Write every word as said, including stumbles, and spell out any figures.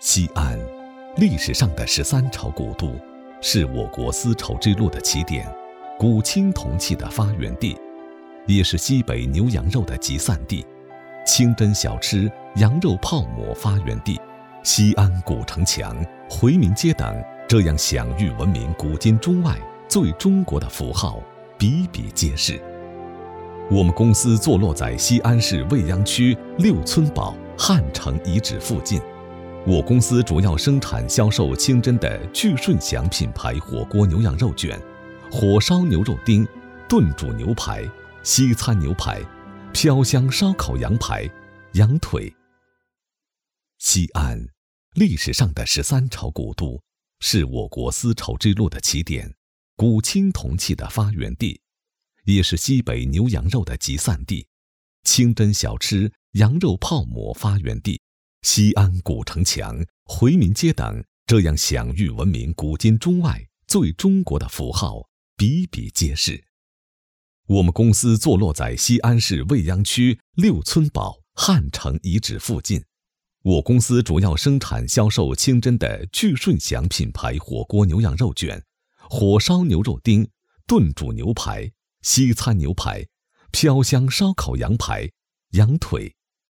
西安，历史上的十三朝古都，是我国丝绸之路的起点，古青铜器的发源地，也是西北牛羊肉的集散地，清真小吃、羊肉泡馍发源地，西安古城墙、回民街等这样享誉闻名古今中外、最中国的符号比比皆是。我们公司坐落在西安市未央区六村堡汉城遗址附近。我公司主要生产销售清真的聚顺祥品牌火锅牛羊肉卷、火烧牛肉丁、炖煮牛排、西餐牛排、飘香烧烤羊排、羊腿。西安，历史上的十三朝古都，是我国丝绸之路的起点，古青铜器的发源地，也是西北牛羊肉的集散地，清真小吃、羊肉泡馍发源地，西安古城墙、回民街等这样享誉闻名古今中外、最中国的符号比比皆是。我们公司坐落在西安市未央区六村堡汉城遗址附近。我公司主要生产销售清真的聚顺祥品牌火锅牛羊肉卷、火烧牛肉丁、炖煮牛排、西餐牛排、飘香烧烤羊排、羊腿。